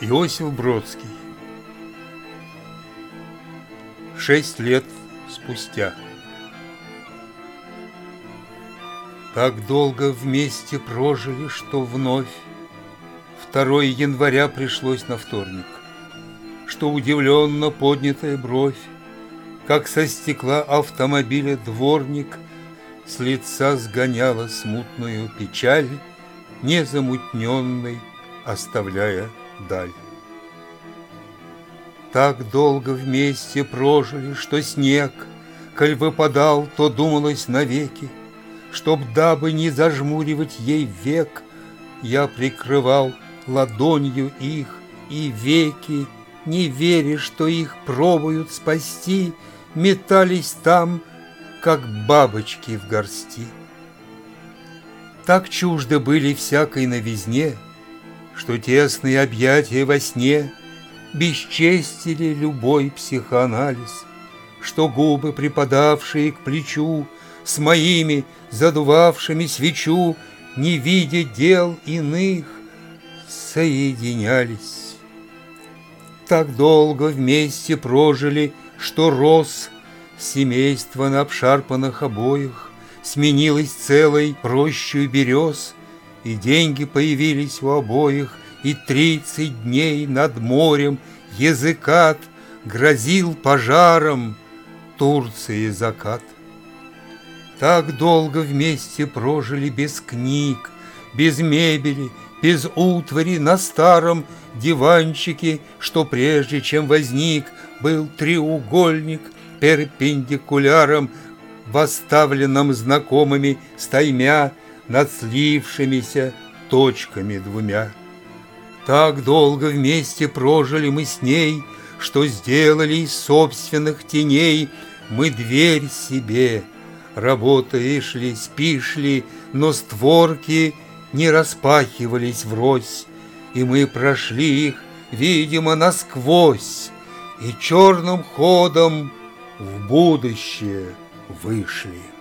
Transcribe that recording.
Иосиф Бродский. 6 лет спустя. Так долго вместе прожили, что вновь 2 января пришлось на вторник, что удивленно поднятая бровь, как со стекла автомобиля дворник, с лица сгоняла смутную печаль, незамутненной оставляя даль. Так долго вместе прожили, что снег, коль выпадал, то думалось навеки, чтоб, дабы не зажмуривать ей век, я прикрывал ладонью их, и веки, не веря, что их пробуют спасти, метались там, как бабочки в горсти. Так чужды были всякой новизне, что тесные объятия во сне бесчестили любой психоанализ, что губы, припадавшие к плечу, с моими, задувавшими свечу, не видя дел иных, соединялись. Так долго вместе прожили, что рос семейство на обшарпанных обоях, сменилось целой рощей берез, и деньги появились у обоих, и 30 дней над морем языкат грозил пожаром Турции закат. Так долго вместе прожили без книг, без мебели, без утвари на старом диванчике, что прежде чем возник, был треугольник перпендикуляром, восставленном знакомыми стаймя над слившимися точками двумя. Так долго вместе прожили мы с ней, что сделали из собственных теней мы дверь себе. Работая шли, спишли, но створки не распахивались врозь, и мы прошли их, видимо, насквозь, и черным ходом в будущее вышли.